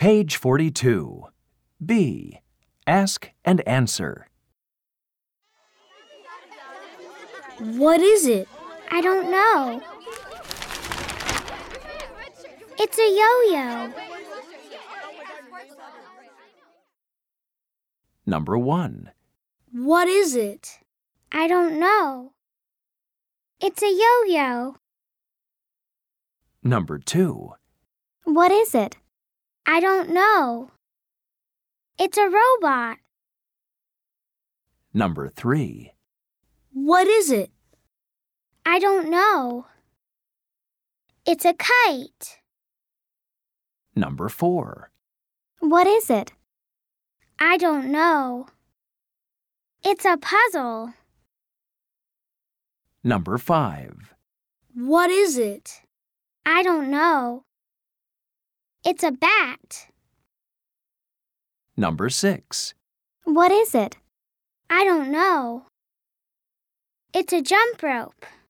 Page 42. B. Ask and answer. What is it? I don't know. It's a yo-yo. Number 1. What is it? I don't know. It's a yo-yo. Number 2. What is it? I don't know. It's a robot. Number 3. What is it? I don't know. It's a kite. Number 4. What is it? I don't know. It's a puzzle. Number 5. What is it? I don't know. It's a bat. Number 6. What is it? I don't know. It's a jump rope.